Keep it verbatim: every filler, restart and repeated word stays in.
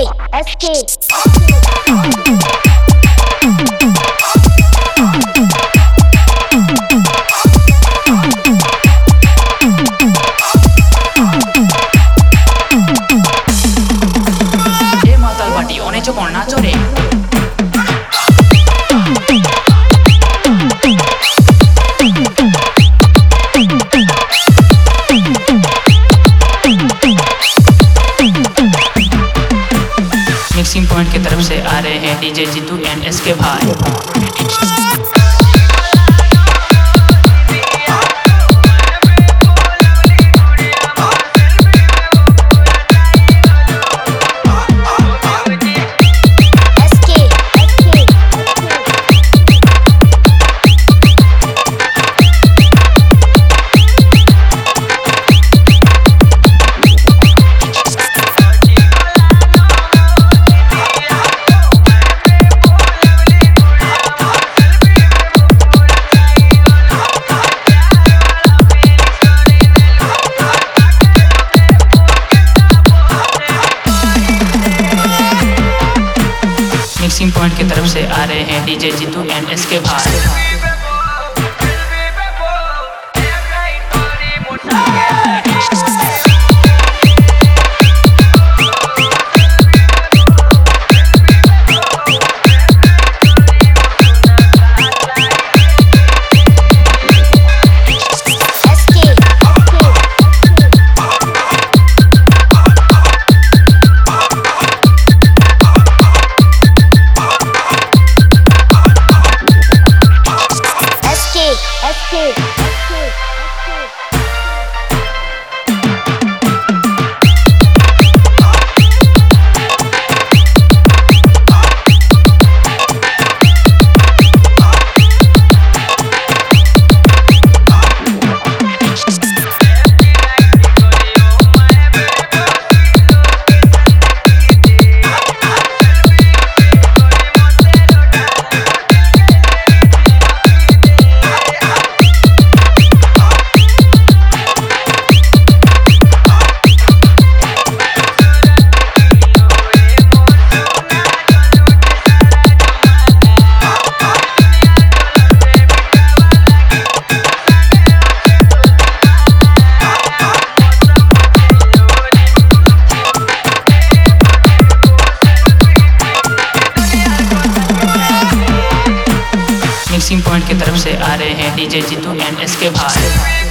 S K ए माताल बाटी ओने चो कोण नाचो रे मिक्सिंग पॉइंट की तरफ से आ रहे हैं डीजे जीतू एंड एस के भाई। मिक्सिंग पॉइंट की तरफ से आ रहे हैं डीजे जीतू एंड एस के भाई। मिक्सिंग पॉइंट की तरफ से आ रहे हैं डीजे जीतू एंड एस के भाई।